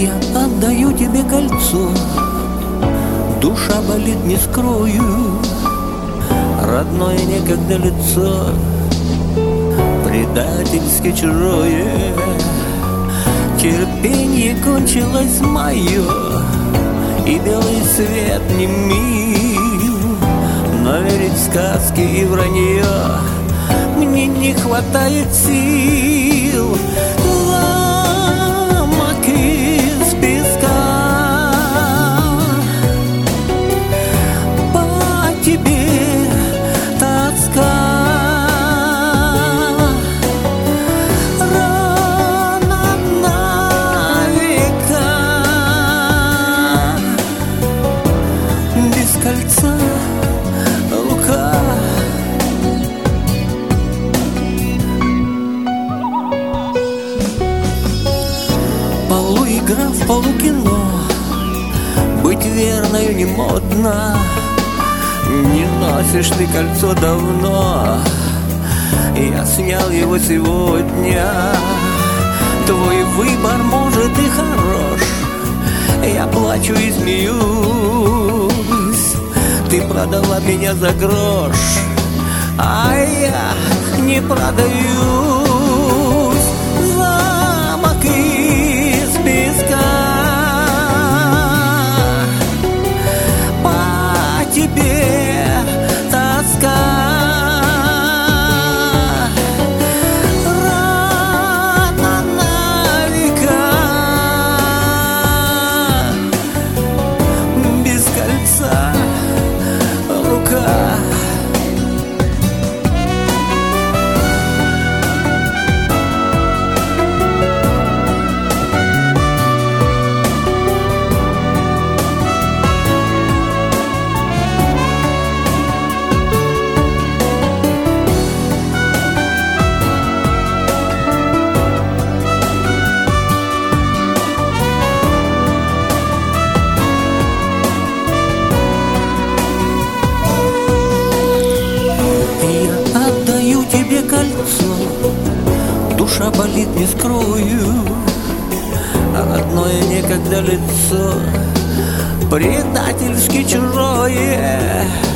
Я отдаю тебе кольцо, душа болит, не скрою. Родное некогда лицо, предательски чужое. Терпенье кончилось мое, и белый свет не мил. Но верить в сказки и вранье мне не хватает сил. Замок из песка, по тебе тоска. Рана на века, без кольца рука. Полуигра в полукино, быть верною не модно. Не носишь ты кольцо давно, я снял его сегодня. Твой выбор может и хорош, я плачу и смеюсь. Ты продала меня за грош, а я не продаюсь. Замок из песка, по тебе тоска. Рана на века, без кольца рука. Душа болит, не скрою, родное некогда лицо, предательски чужое.